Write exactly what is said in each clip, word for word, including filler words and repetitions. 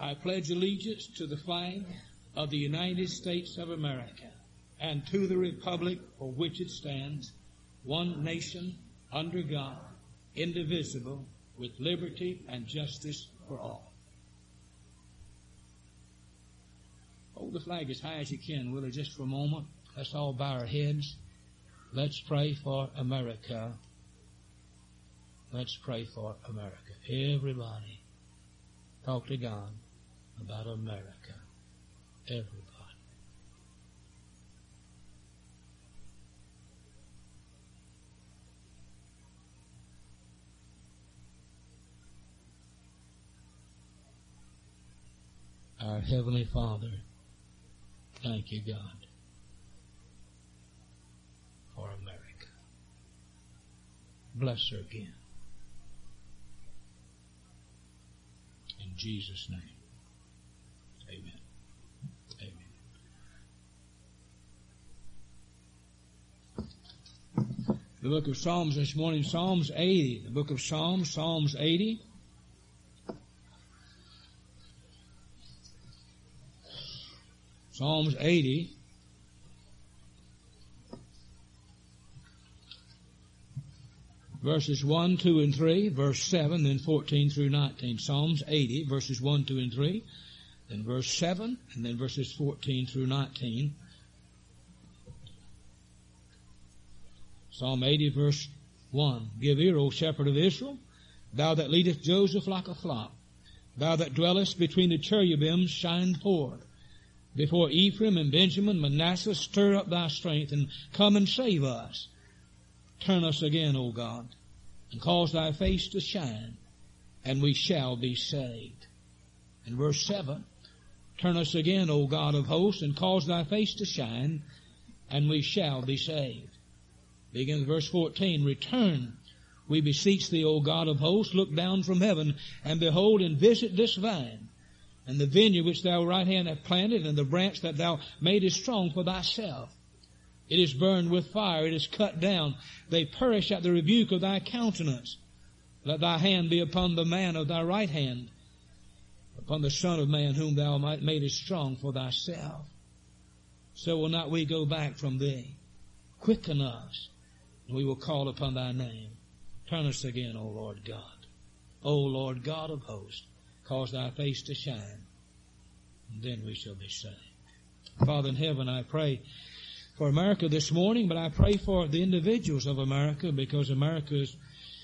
I pledge allegiance to the flag of the United States of America and to the republic for which it stands, one nation, under God, indivisible, with liberty and justice for all. Hold the flag as high as you can, will you, just for a moment? Let's all bow our heads. Let's pray for America. Let's pray for America. Everybody, talk to God about America. Everybody. Our Heavenly Father, thank you, God, for America. Bless her again. In Jesus' name, amen. Amen. The book of Psalms this morning, Psalms eighty. The book of Psalms, Psalms eighty. Psalms eighty. Verses one, two, and three, verse seven, then fourteen through nineteen. Psalms eighty, verses one, two, and three, then verse seven, and then verses fourteen through nineteen. Psalm eighty, verse one. Give ear, O shepherd of Israel, thou that leadest Joseph like a flock, thou that dwellest between the cherubims, shine forth. Before Ephraim and Benjamin, Manasseh, stir up thy strength, and come and save us. Turn us again, O God, and cause thy face to shine, and we shall be saved. In verse seven, turn us again, O God of hosts, and cause thy face to shine, and we shall be saved. Begins verse fourteen, return, we beseech thee, O God of hosts, look down from heaven, and behold, and visit this vine, and the vineyard which thou right hand hast planted, and the branch that thou madest strong for thyself. It is burned with fire, it is cut down. They perish at the rebuke of thy countenance. Let thy hand be upon the man of thy right hand, upon the Son of Man whom thou madest strong for thyself. So will not we go back from thee. Quicken us, and we will call upon thy name. Turn us again, O Lord God. O Lord God of hosts, cause thy face to shine, and then we shall be saved. Father in heaven, I pray for America this morning, but I pray for the individuals of America, because America is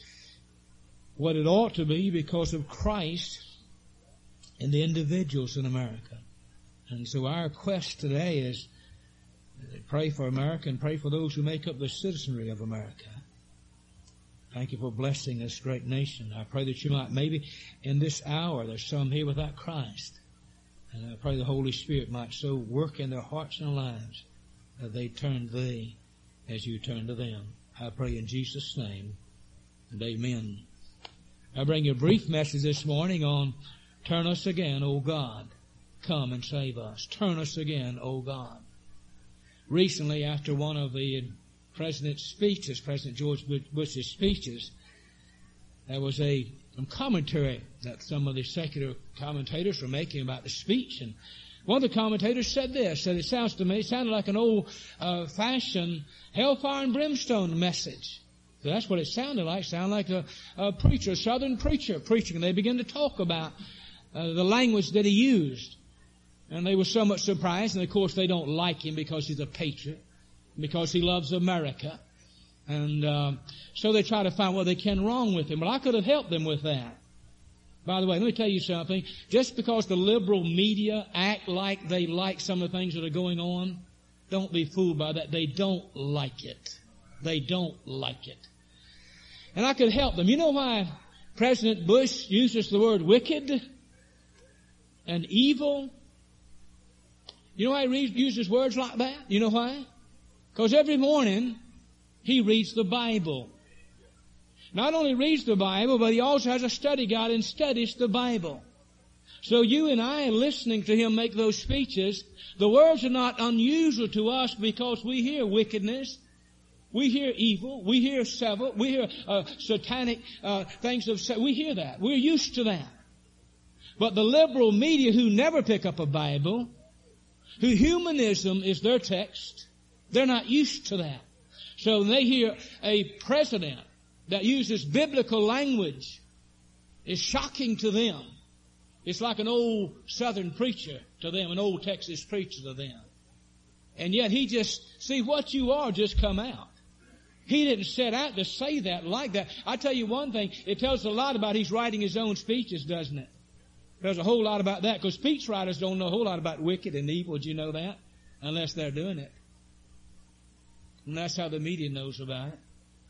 what it ought to be because of Christ and the individuals in America. And so our quest today is to pray for America and pray for those who make up the citizenry of America. Thank you for blessing this great nation. I pray that you might, maybe in this hour, there's some here without Christ. And I pray the Holy Spirit might so work in their hearts and lives that they turn to thee as you turn to them. I pray in Jesus' name, and amen. I bring you a brief message this morning on turn us again, O God. Come and save us. Turn us again, O God. Recently, after one of the President's speeches, President George Bush's speeches, there was a some commentary that some of the secular commentators were making about the speech. And one of the commentators said this, said it sounds to me, it sounded like an old-fashioned uh, hellfire and brimstone message. So that's what it sounded like. It sounded like a, a preacher, a southern preacher preaching. And they began to talk about uh, the language that he used. And they were somewhat surprised. And, of course, they don't like him because he's a patriot, because he loves America. And uh, so they try to find what they can wrong with him. But I could have helped them with that. By the way, let me tell you something. Just because the liberal media act like they like some of the things that are going on, don't be fooled by that. They don't like it. They don't like it. And I could help them. You know why President Bush uses the word wicked and evil? You know why he uses words like that? You know why? Because every morning he reads the Bible. Not only reads the Bible, but he also has a study guide and studies the Bible. So you and I, listening to him make those speeches, the words are not unusual to us because we hear wickedness, we hear evil, we hear sevil, we hear uh, satanic uh, things of. We hear that. We're used to that. But the liberal media who never pick up a Bible, who humanism is their text, they're not used to that. So when they hear a president that uses biblical language, it's shocking to them. It's like an old Southern preacher to them, an old Texas preacher to them. And yet he just, see, what you are just come out. He didn't set out to say that like that. I tell you one thing, it tells a lot about he's writing his own speeches, doesn't it? There's a whole lot about that, because speech writers don't know a whole lot about wicked and evil. Did you know that? Unless they're doing it. And that's how the media knows about it.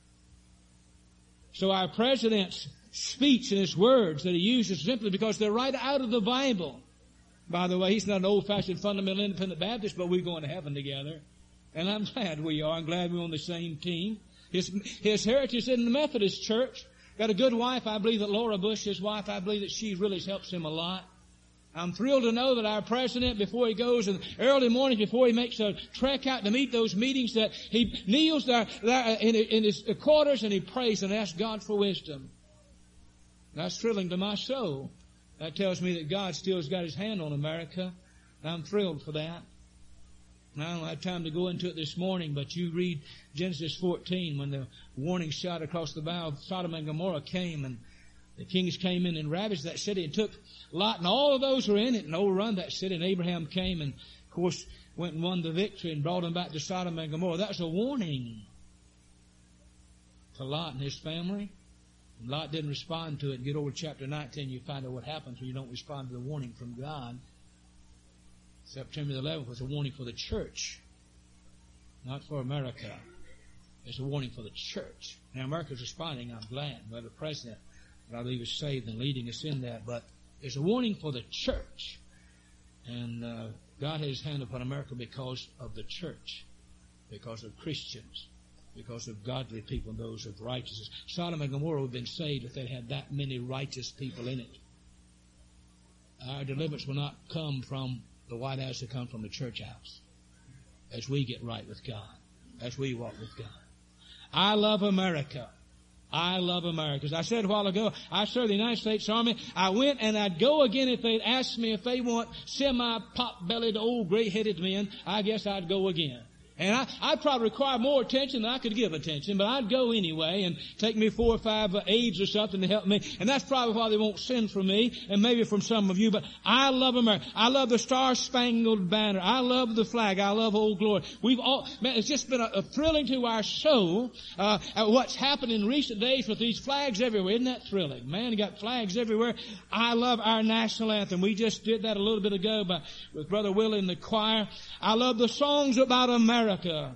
So our president's speech and his words that he uses simply because they're right out of the Bible. By the way, he's not an old-fashioned fundamental independent Baptist, but we're going to heaven together. And I'm glad we are. I'm glad we're on the same team. His, his heritage in the Methodist Church. Got a good wife. I believe that Laura Bush, his wife, I believe that she really helps him a lot. I'm thrilled to know that our president, before he goes in early morning, before he makes a trek out to meet those meetings, that he kneels there, there in, in his quarters and he prays and asks God for wisdom. That's thrilling to my soul. That tells me that God still has got his hand on America. I'm thrilled for that. I don't have time to go into it this morning, but you read Genesis fourteen when the warning shot across the bow of Sodom and Gomorrah came, and the kings came in and ravaged that city and took Lot and all of those who were in it and overrun that city. And Abraham came and, of course, went and won the victory and brought them back to Sodom and Gomorrah. That was a warning to Lot and his family. And Lot didn't respond to it. And get over to chapter nineteen, you find out what happens when you don't respond to the warning from God. September the eleventh was a warning for the church, not for America. It's a warning for the church. Now, America's responding, I'm glad. We have a president that I believe is saved and leading us in that. But it's a warning for the church. And uh, God has his hand upon America because of the church, because of Christians, because of godly people and those of righteousness. Sodom and Gomorrah would have been saved if they had that many righteous people in it. Our deliverance will not come from the White House, will come from the church house as we get right with God, as we walk with God. I love America. I love America. As I said a while ago, I served the United States Army. I went and I'd go again if they'd ask me if they want semi-pot-bellied, old, gray-headed men. I guess I'd go again. And I, I'd probably require more attention than I could give attention, but I'd go anyway and take me four or five uh, aides or something to help me. And that's probably why they won't send for me, and maybe from some of you. But I love America. I love the Star-Spangled Banner. I love the flag. I love Old Glory. We've all, man, it's just been a, a thrilling to our soul, uh, at what's happened in recent days with these flags everywhere. Isn't that thrilling? Man, you got flags everywhere. I love our national anthem. We just did that a little bit ago by, with Brother Will in the choir. I love the songs about America.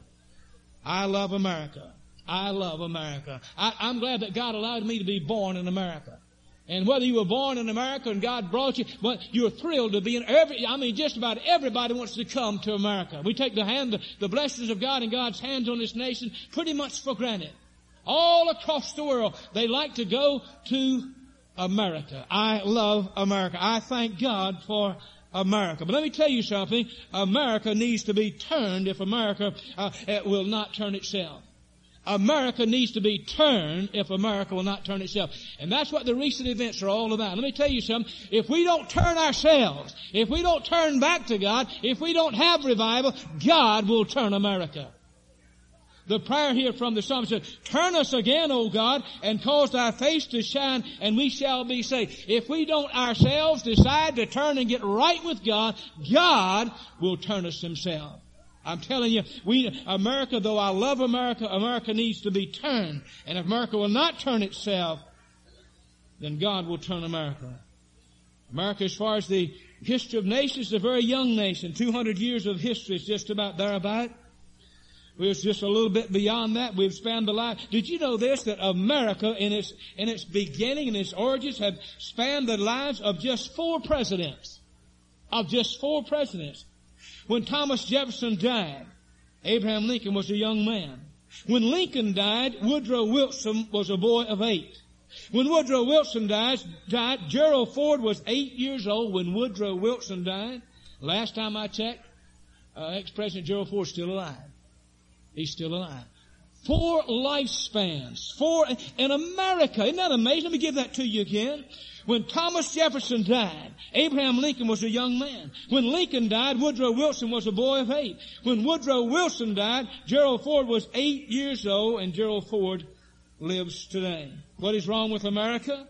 I love America. I love America. I, I'm glad that God allowed me to be born in America. And whether you were born in America and God brought you, but you're thrilled to be in every, I mean, just about everybody wants to come to America. We take the hand, the, the blessings of God and God's hands on this nation pretty much for granted. All across the world, they like to go to America. I love America. I thank God for America. But let me tell you something. America needs to be turned if America uh, it will not turn itself. America needs to be turned if America will not turn itself. And that's what the recent events are all about. Let me tell you something. If we don't turn ourselves, if we don't turn back to God, if we don't have revival, God will turn America. The prayer here from the psalmist says, turn us again, O God, and cause thy face to shine, and we shall be saved. If we don't ourselves decide to turn and get right with God, God will turn us himself. I'm telling you, we, America, though I love America, America needs to be turned. And if America will not turn itself, then God will turn America. America, as far as the history of nations, is a very young nation. two hundred years of history is just about thereabout. We're just a little bit beyond that. We've spanned the life. Did you know this, that America in its, in its beginning, in its origins, had spanned the lives of just four presidents. Of just four presidents. When Thomas Jefferson died, Abraham Lincoln was a young man. When Lincoln died, Woodrow Wilson was a boy of eight. When Woodrow Wilson died, died, Gerald Ford was eight years old when Woodrow Wilson died. Last time I checked, uh, ex-President Gerald Ford is still alive. He's still alive. Four lifespans. Four in America. Isn't that amazing? Let me give that to you again. When Thomas Jefferson died, Abraham Lincoln was a young man. When Lincoln died, Woodrow Wilson was a boy of eight. When Woodrow Wilson died, Gerald Ford was eight years old, and Gerald Ford lives today. What is wrong with America?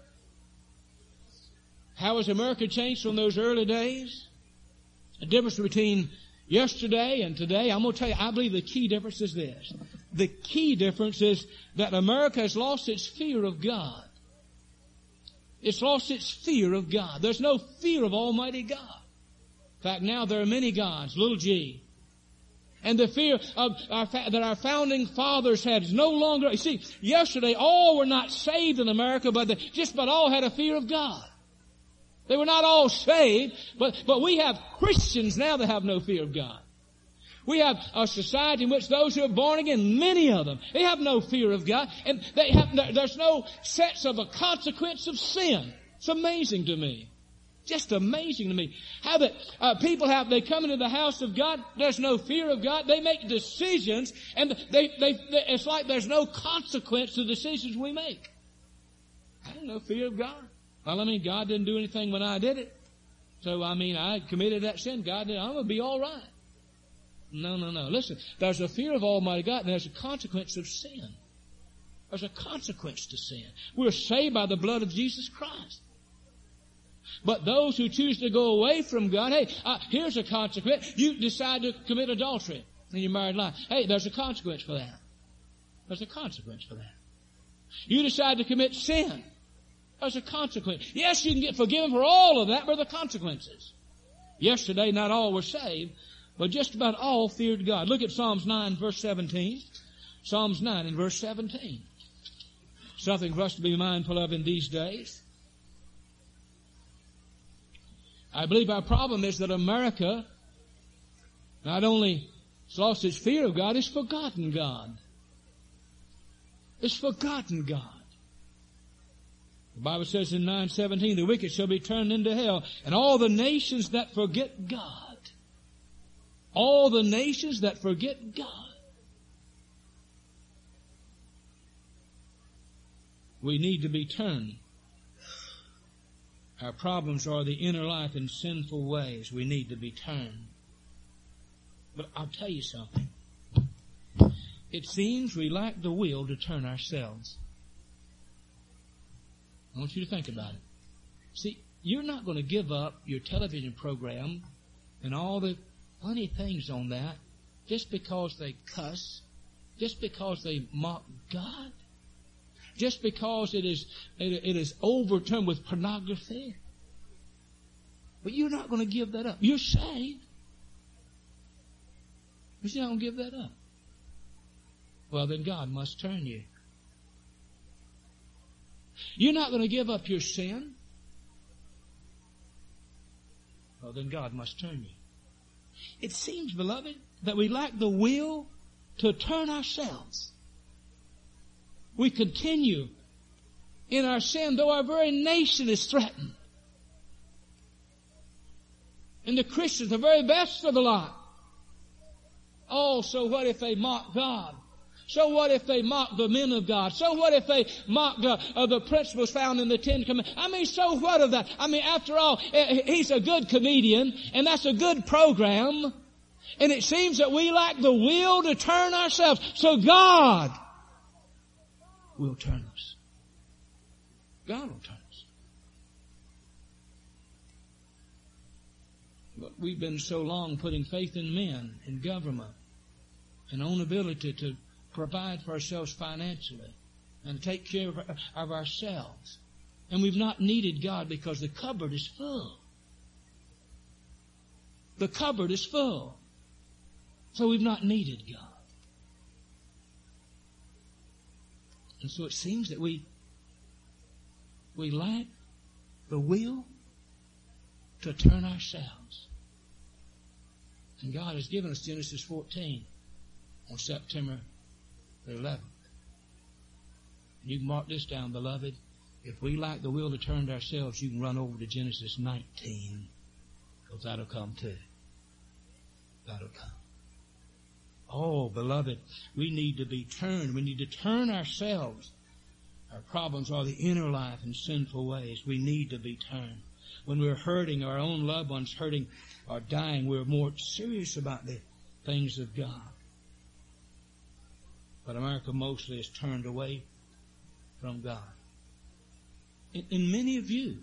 How has America changed from those early days? The difference between yesterday and today, I'm going to tell you, I believe the key difference is this. The key difference is that America has lost its fear of God. It's lost its fear of God. There's no fear of Almighty God. In fact, now there are many gods, little g. And the fear of our, that our founding fathers had is no longer. You see, yesterday all were not saved in America, but they just about all had a fear of God. They were not all saved, but, but we have Christians now that have no fear of God. We have a society in which those who are born again, many of them, they have no fear of God, and they have, there's no sense of a consequence of sin. It's amazing to me. Just amazing to me. How that uh, people have, they come into the house of God, there's no fear of God, they make decisions, and they, they, they it's like there's no consequence to the decisions we make. I have no fear of God. Well, I mean, God didn't do anything when I did it. So, I mean, I committed that sin. God did. I'm going to be all right. No, no, no. Listen, there's a fear of Almighty God, and there's a consequence of sin. There's a consequence to sin. We're saved by the blood of Jesus Christ. But those who choose to go away from God, hey, uh, here's a consequence. You decide to commit adultery in your married life. Hey, there's a consequence for that. There's a consequence for that. You decide to commit sin. There's a consequence. Yes, you can get forgiven for all of that, but there are consequences. Yesterday, not all were saved, but just about all feared God. Look at Psalms nine, verse seventeen. Psalms nine and verse seventeen. Something for us to be mindful of in these days. I believe our problem is that America not only has lost its fear of God, it's forgotten God. It's forgotten God. The Bible says in nine seventeen, the wicked shall be turned into hell, and all the nations that forget God. All the nations that forget God. We need to be turned. Our problems are the inner life in sinful ways. We need to be turned. But I'll tell you something. It seems we lack the will to turn ourselves. I want you to think about it. See, you're not going to give up your television program and all the funny things on that just because they cuss, just because they mock God, just because it is it, it is overturned with pornography. But you're not going to give that up. You're saved, but you're not going to give that up. Well, then God must turn you. You're not going to give up your sin. Well, then God must turn you. It seems, beloved, that we lack the will to turn ourselves. We continue in our sin, though our very nation is threatened. And the Christians, the very best of the lot. Oh, so what if they mock God? So what if they mock the men of God? So what if they mock uh, uh, the principles found in the Ten Commandments? I mean, so what of that? I mean, after all, he's a good comedian, and that's a good program. And it seems that we lack the will to turn ourselves. So God will turn us. God will turn us. But we've been so long putting faith in men, in government, and own ability to provide for ourselves financially and take care of, of ourselves. And we've not needed God because the cupboard is full. The cupboard is full. So we've not needed God. And so it seems that we we lack the will to turn ourselves. And God has given us Genesis fourteen on September the eleventh. And you can mark this down, beloved. If we lack the will to turn to ourselves, you can run over to Genesis nineteen. Because that'll come too. That'll come. Oh, beloved, we need to be turned. We need to turn ourselves. Our problems are the inner life and sinful ways. We need to be turned. When we're hurting, our own loved ones hurting or dying, we're more serious about the things of God. But America mostly is turned away from God. In, in many of you,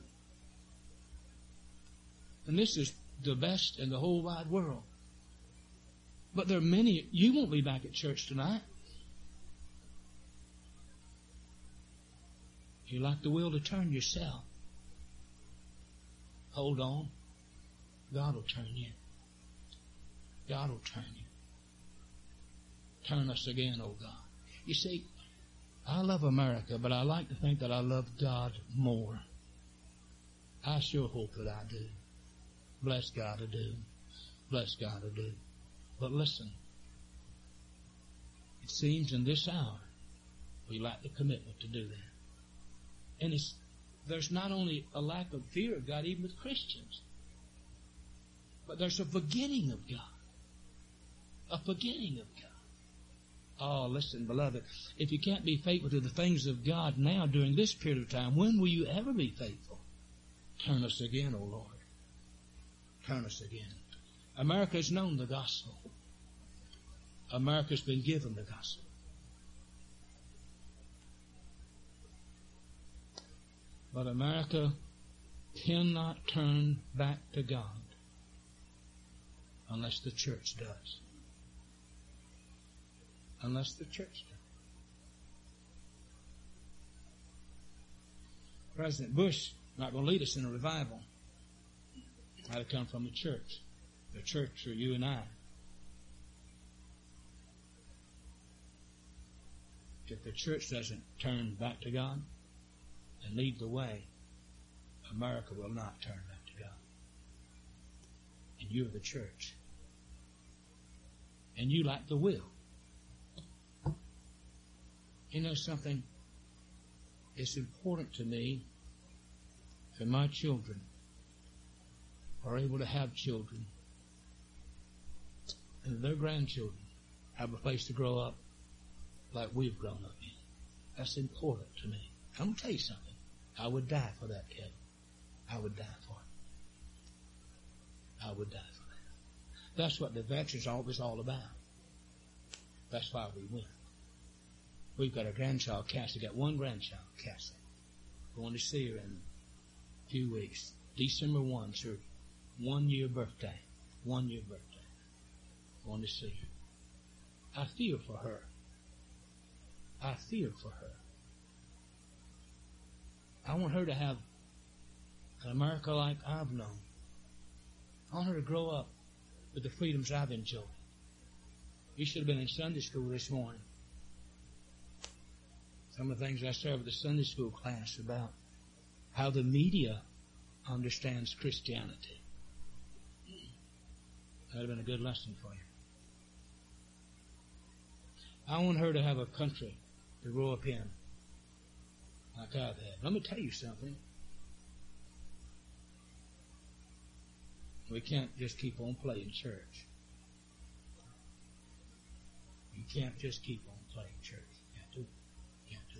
and this is the best in the whole wide world, but there are many, you won't be back at church tonight. You like the will to turn yourself. Hold on. God will turn you. God will turn you. Turn us again, oh God. You see, I love America, but I like to think that I love God more. I sure hope that I do. Bless God I do. Bless God I do. But listen, it seems in this hour we lack the commitment to do that. And it's, there's not only a lack of fear of God, even with Christians, but there's a forgetting of God. A forgetting of God. Oh, listen, beloved, if you can't be faithful to the things of God now during this period of time, when will you ever be faithful? Turn us again, O Lord. Turn us again. America has known the gospel. America's been given the gospel. But America cannot turn back to God unless the church does. Unless the church does. President Bush not going to lead us in a revival. Had to come from the church. The church are you and I. If the church doesn't turn back to God and lead the way, America will not turn back to God. And you're the church. And you lack the will. You know something? It's important to me that my children are able to have children and their grandchildren have a place to grow up like we've grown up in. That's important to me. I'm going to tell you something. I would die for that, Kevin. I would die for it. I would die for that. That's what the veterans are always all about. That's why we win. We've got a grandchild, Cassie. Got one grandchild, Cassie. Going to see her in a few weeks. December first, her one-year birthday. One-year birthday. Going to see her. I fear for her. I fear for her. I want her to have an America like I've known. I want her to grow up with the freedoms I've enjoyed. You should have been in Sunday school this morning. Some of the things I said with the Sunday school class about how the media understands Christianity. That would have been a good lesson for you. I want her to have a country to grow up in like I've had. Let me tell you something. We can't just keep on playing church. You can't just keep on playing church. You can't do it. You can't do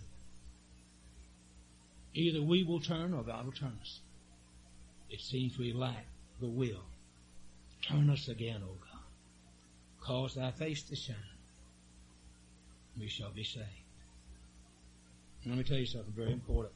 it. Either we will turn or God will turn us. It seems we lack the will. Turn us again, O God. Cause thy face to shine. We shall be saved. Let me tell you something very important.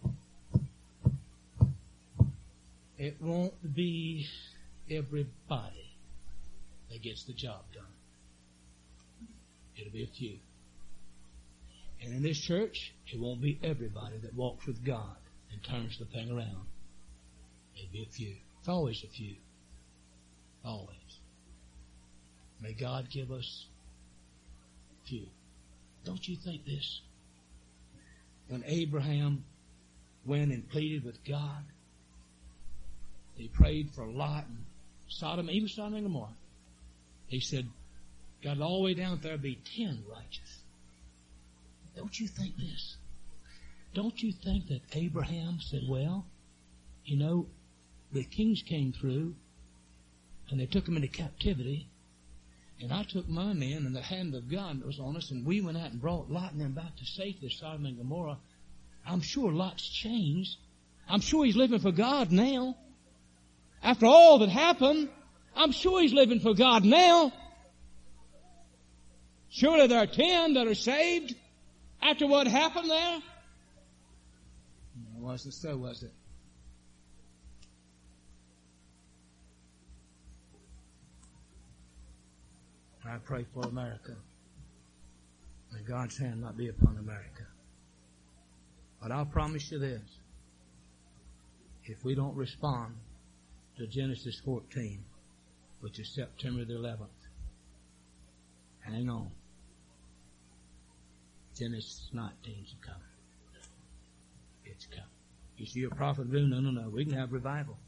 It won't be everybody that gets the job done. It'll be a few. And in this church, it won't be everybody that walks with God and turns the thing around. It'll be a few. It's always a few. Always. May God give us a few. Don't you think this? When Abraham went and pleaded with God, he prayed for Lot and Sodom, even Sodom and Gomorrah. He said, God, all the way down there be ten righteous. Don't you think this? Don't you think that Abraham said, well, you know, the kings came through and they took them into captivity, and I took my men, and the hand of God was on us, and we went out and brought Lot and them back to safety, Sodom and Gomorrah. I'm sure Lot's changed. I'm sure he's living for God now. After all that happened, I'm sure he's living for God now. Surely there are ten that are saved after what happened there. It wasn't so, was it? I pray for America. May God's hand not be upon America. But I'll promise you this. If we don't respond to Genesis fourteen, which is September the eleventh, hang on. Genesis nineteen's coming. It's coming. You see a prophet do? No, no, no. We can have revival.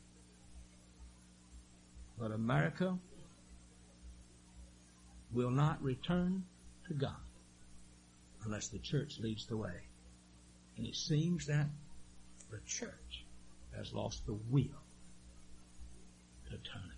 But America will not return to God unless the church leads the way. And it seems that the church has lost the will to turn it.